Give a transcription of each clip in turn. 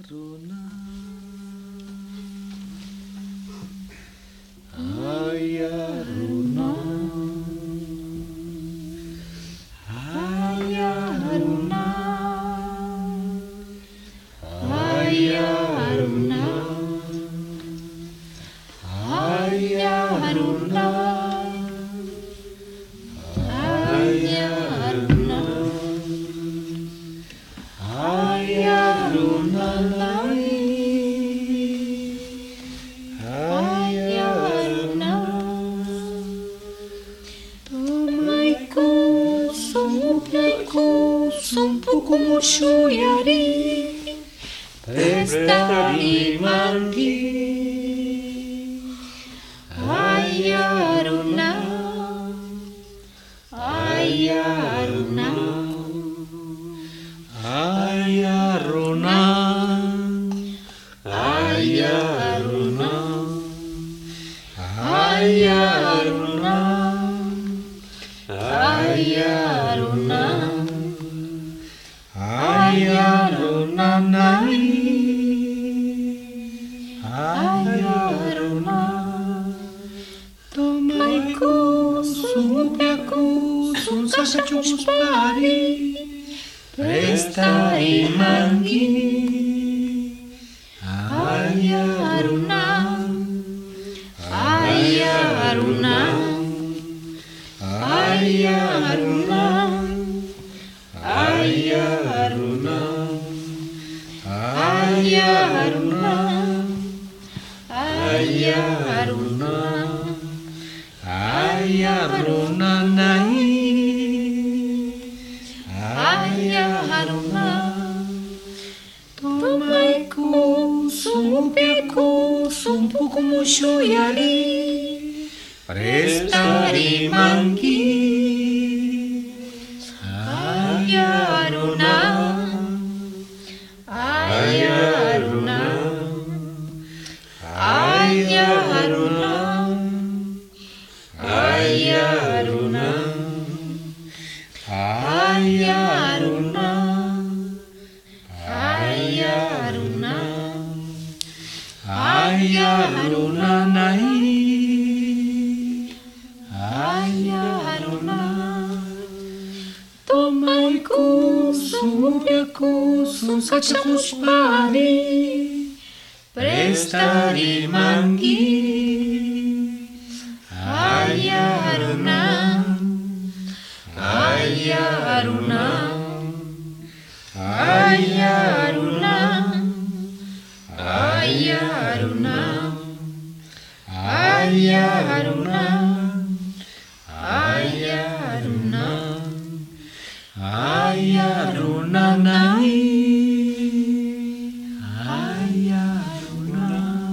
Aruna, Hai Aruna, Hai Aruna, Hai Aruna, Hai Aruna, Hai Aruna, Hai Aruna Lai, Hai Aruna, Tomaiku, Sumpuku, Sumpuku Mushuyari, Prestari Mangi, Hai Aruna, Hai Aruna, Hai Aruna, Hai Aruna, Hai Aruna, Hai Aruna, Hai Aruna Nai, Hai Aruna, Tomaiku, Sumpiaku, Sumsasaku Spari, Prestari Mangi, Hai Aruna, Hai Aruna, Hai Aruna, Hai Aruna, Hai Aruna, Hai Aruna, Hai Aruna Nai, Hai Aruna, Tomaiku, Sumpiaku, Sumpuku Mushuyari, Prestari Mangi, Hai Aruna, Hai Aruna, Hai Aruna, Hai Aruna, Hai Aruna, Hai Aruna, Hai Aruna Nai, Hai Aruna, Tomaiku, Sumpiaku, Sumsasaku Spari, Prestari Mangi, Hai Aruna, Hai Aruna, Hai Aruna, Hai Aruna, Hai Aruna, Hai Aruna, Hai Aruna Nai, Hai Aruna,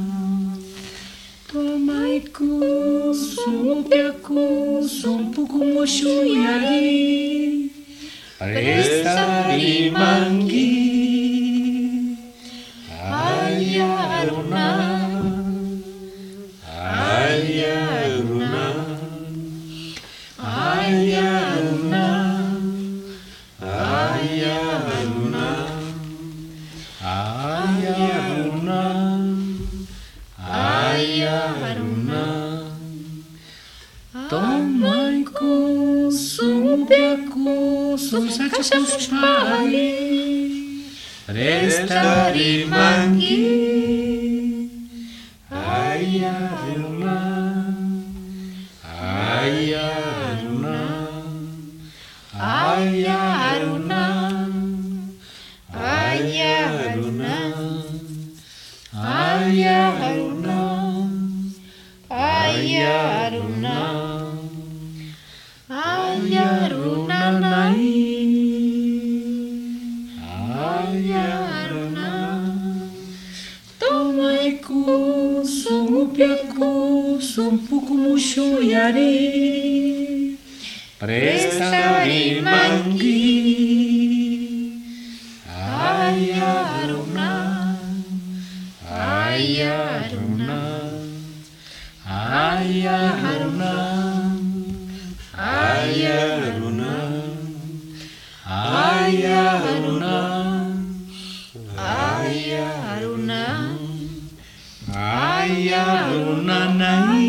Tomaiku, Sumpiaku, Sumpuku Mushuyari, Prestari Mangi, Hai Aruna, Hai Aruna, Hai Aruna, Hai Aruna, Hai Aruna, Hai Aruna, Tomaiku, Sumpiaku, Sumsasaku Spari, Prestari Mangi, Hai Aruna, Hai Aruna, Hai Aruna, Hai Aruna, Hai Aruna, Hai Aruna, Hai Aruna Nai, Hai Aruna, Tomaiku, Sumpiaku, Sumpuku Mushuyari, Prestari Mangi, Hai Aruna, Hai Aruna, Hai Aruna, Hai Aruna, Hai Aruna, Hai Aruna. Arunanai,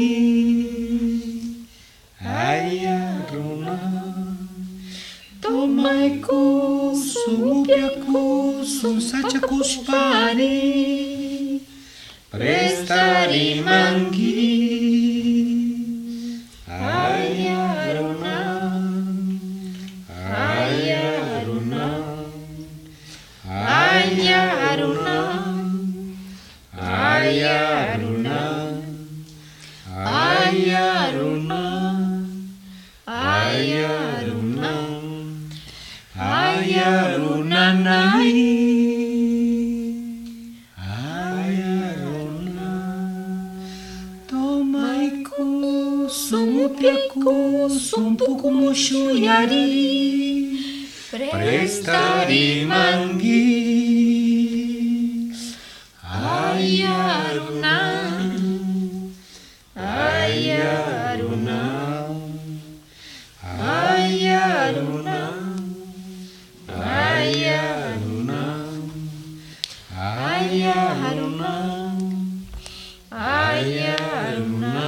ai Aruna, tomai kusum kusum saja kuspari, prestari manggi, ai Aruna, ai Aruna, ai Aruna, ai Aruna, ai Aruna, ai Aruna, ai Arunanai, ai Aruna, tomai kusum kusum puku musyuyari, prestari manggi, ai Aruna, ai Aruna, ai Aruna, ai Aruna, ai Aruna, ai Aruna,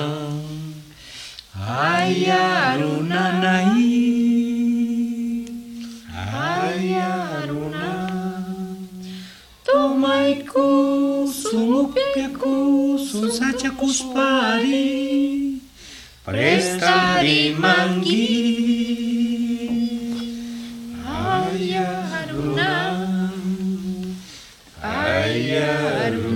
ai Arunanai, ai Aruna, tomai kusum saja kuspari, prestari manggi, ai Aruna, ai Aruna.